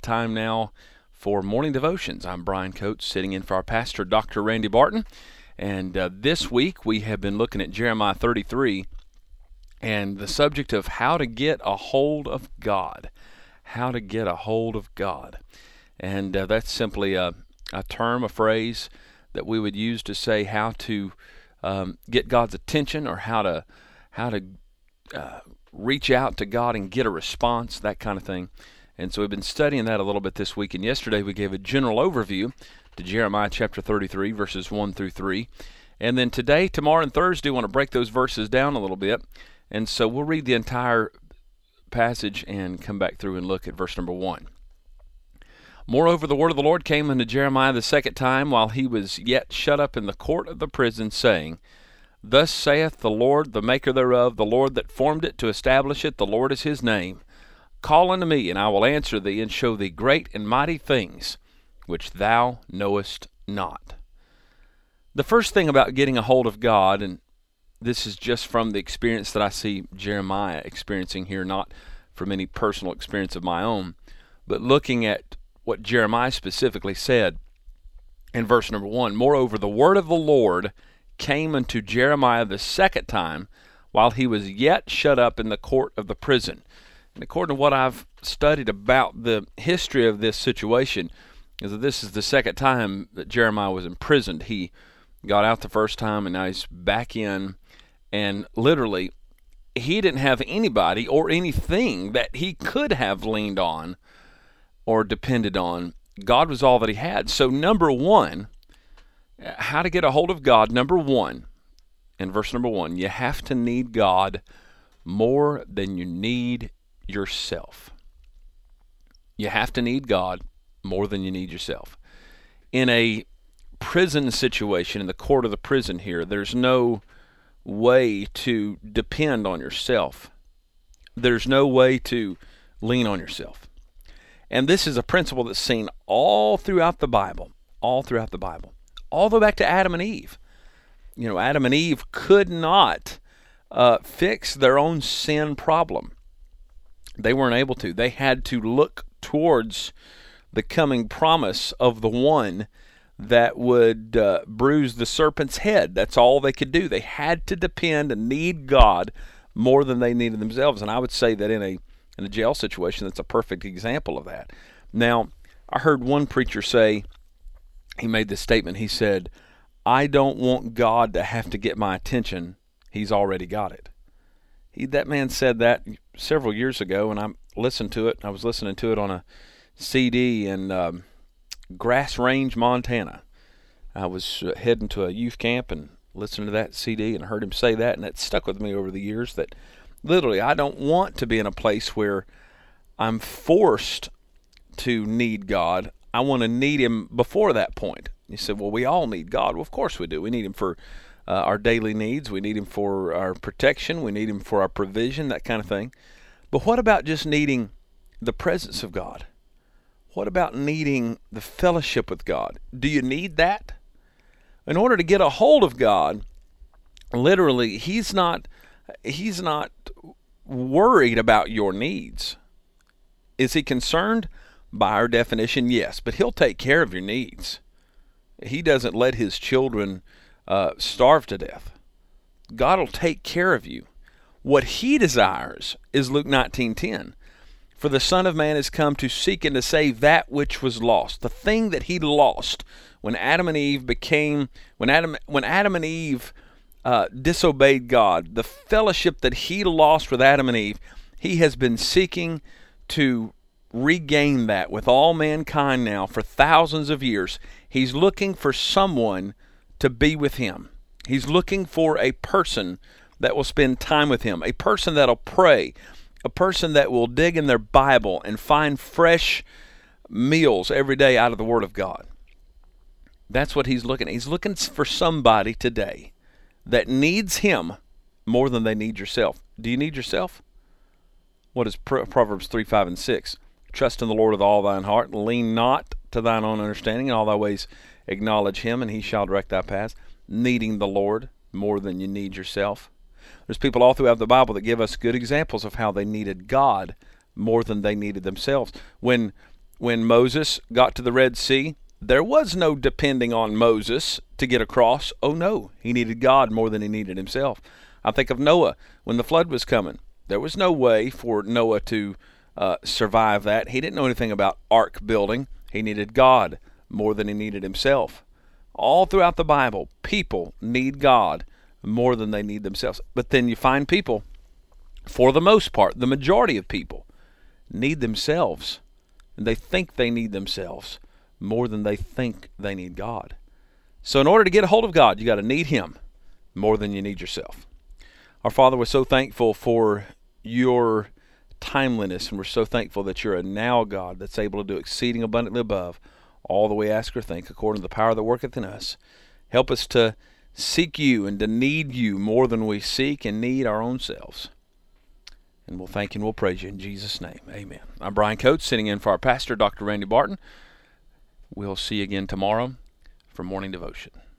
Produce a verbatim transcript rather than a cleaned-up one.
time now for morning devotions. I'm Brian Coates, sitting in for our pastor, Doctor Randy Barton. And uh, this week we have been looking at Jeremiah thirty-three and the subject of how to get a hold of God. How to get a hold of God. And uh, that's simply a, a term, a phrase that we would use to say how to um, get God's attention, or how to how to uh, reach out to God and get a response, that kind of thing. And so we've been studying that a little bit this week. And yesterday we gave a general overview to Jeremiah chapter thirty-three, verses one through three. And then today, tomorrow, and Thursday, we want to break those verses down a little bit. And so we'll read the entire passage and come back through and look at verse number one. Moreover, the word of the Lord came unto Jeremiah the second time, while he was yet shut up in the court of the prison, saying, Thus saith the Lord, the maker thereof, the Lord that formed it to establish it, the Lord is his name. Call unto me, and I will answer thee, and show thee great and mighty things, which thou knowest not. The first thing about getting a hold of God, and this is just from the experience that I see Jeremiah experiencing here, not from any personal experience of my own, but looking at what Jeremiah specifically said in verse number one. Moreover, the word of the Lord came unto Jeremiah the second time, while he was yet shut up in the court of the prison. And according to what I've studied about the history of this situation, is that this is the second time that Jeremiah was imprisoned. He got out the first time, and now he's back in, and literally he didn't have anybody or anything that he could have leaned on or depended on. God was all that he had. So number one, how to get a hold of God, number one, in verse number one, you have to need God more than you need yourself. You have to need God more than you need yourself. In a prison situation, in the court of the prison here, there's no way to depend on yourself. There's no way to lean on yourself. And this is a principle that's seen all throughout the Bible, all throughout the Bible, all the way back to Adam and Eve. You know, Adam and Eve could not uh, fix their own sin problem. They weren't able to. They had to look towards the coming promise of the one that would uh, bruise the serpent's head. That's all they could do. They had to depend and need God more than they needed themselves. And I would say that in a in a jail situation, that's a perfect example of that. Now, I heard one preacher say, he made this statement. He said, I don't want God to have to get my attention. He's already got it. He, that man said that several years ago, and I listened to it. I was listening to it on a C D in um, Grass Range, Montana. I was uh, heading to a youth camp and listening to that C D and heard him say that, and it stuck with me over the years that literally I don't want to be in a place where I'm forced to need God. I want to need him before that point. You said, well, we all need God. Well, of course we do. We need him for uh, our daily needs. We need him for our protection. We need him for our provision, that kind of thing. But what about just needing the presence of God? What about needing the fellowship with God? Do you need that? In order to get a hold of God, literally, he's not he's not worried about your needs. Is he concerned? By our definition, yes, but he'll take care of your needs. He doesn't let his children uh, starve to death. God will take care of you. What he desires is Luke nineteen ten. For the Son of Man is come to seek and to save that which was lost. The thing that he lost when Adam and Eve became, when Adam, when Adam and Eve uh, disobeyed God, the fellowship that he lost with Adam and Eve, he has been seeking to regain that with all mankind now for thousands of years. He's looking for someone to be with him. He's looking for a person that will spend time with him, a person that'll pray, a person that will dig in their Bible and find fresh meals every day out of the Word of God. That's what he's looking at. He's looking for somebody today that needs him more than they need yourself. Do you need yourself? What is Proverbs three, five, and six? Trust in the Lord with all thine heart, and lean not to thine own understanding. In all thy ways acknowledge him, and he shall direct thy paths. Needing the Lord more than you need yourself. There's people all throughout the Bible that give us good examples of how they needed God more than they needed themselves. When when Moses got to the Red Sea, there was no depending on Moses to get across. Oh no, he needed God more than he needed himself. I think of Noah when the flood was coming. There was no way for Noah to uh, survive that. He didn't know anything about ark building. He needed God more than he needed himself. All throughout the Bible, people need God more than they need themselves. But then you find people, for the most part, the majority of people, need themselves. And they think they need themselves more than they think they need God. So in order to get a hold of God, you got to need him more than you need yourself. Our Father, we're so thankful for your timeliness, and we're so thankful that you're a now God that's able to do exceeding abundantly above all that we ask or think, according to the power that worketh in us. Help us to seek you and to need you more than we seek and need our own selves. And we'll thank you and we'll praise you in Jesus' name. Amen. I'm Brian Coates, sitting in for our pastor, Doctor Randy Barton. We'll see you again tomorrow for Morning Devotion.